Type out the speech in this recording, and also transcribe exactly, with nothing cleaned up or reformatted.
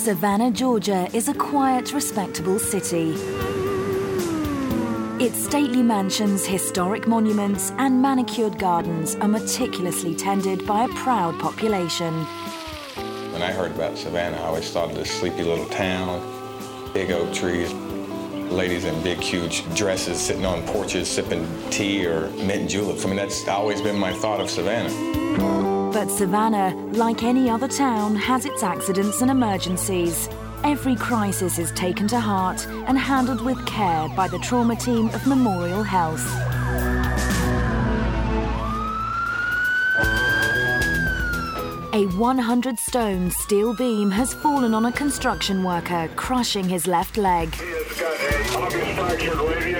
Savannah, Georgia is a quiet, respectable city. Its stately mansions, historic monuments, and manicured gardens are meticulously tended by a proud population. When I heard about Savannah, I always thought of this sleepy little town, big oak trees, ladies in big, huge dresses sitting on porches sipping tea or mint juleps. I mean, that's always been my thought of Savannah. But Savannah, like any other town, has its accidents and emergencies. Every crisis is taken to heart and handled with care by the trauma team of Memorial Health. A one hundred stone steel beam has fallen on a construction worker, crushing his left leg. He has got a obvious fractured radius.